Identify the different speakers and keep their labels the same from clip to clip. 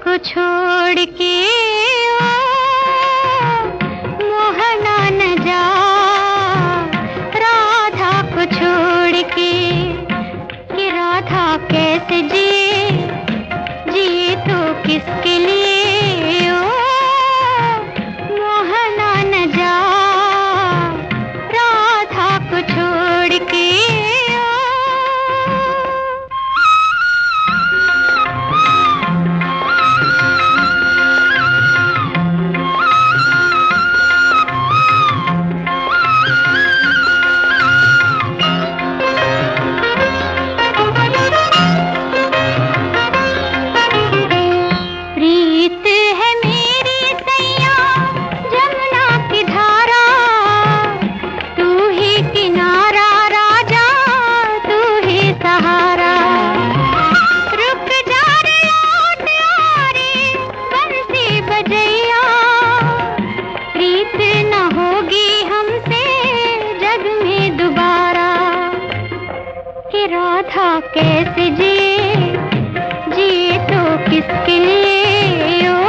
Speaker 1: को छोड़ के ओ मोहना न जा, राधा को छोड़ के कि राधा कैसे जिए तो किसके लिए ओ मोहना न जा, राधा को छोड़ के राधा कैसे जिए तो किसके लिए ओ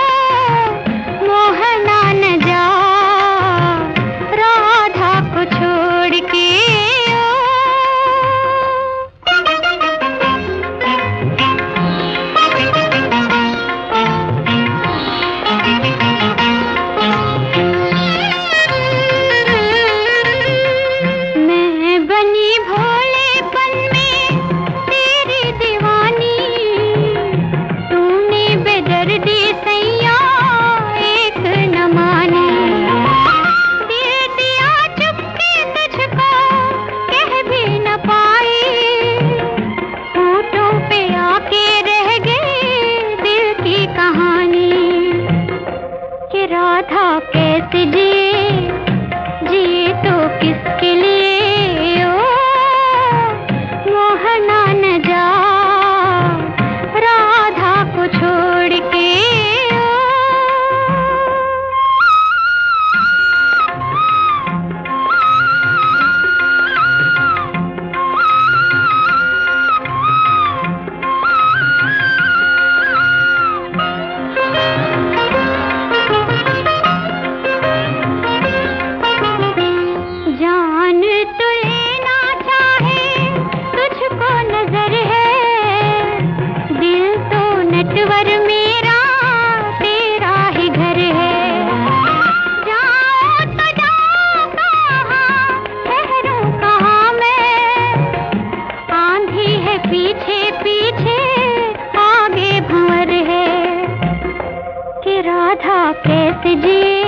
Speaker 1: मोहना न जा, राधा को छोड़ के मैं बनी राधा कैसे जिए तो किसके लिए ओ मोहना न जा, राधा को छोड़ के नटवर मेरा तेरा ही घर है, जाओ तो जाओ कहाँ, ठहरूं कहाँ मैं, आंधी है पीछे पीछे आगे भंवर है कि राधा कैसे जिए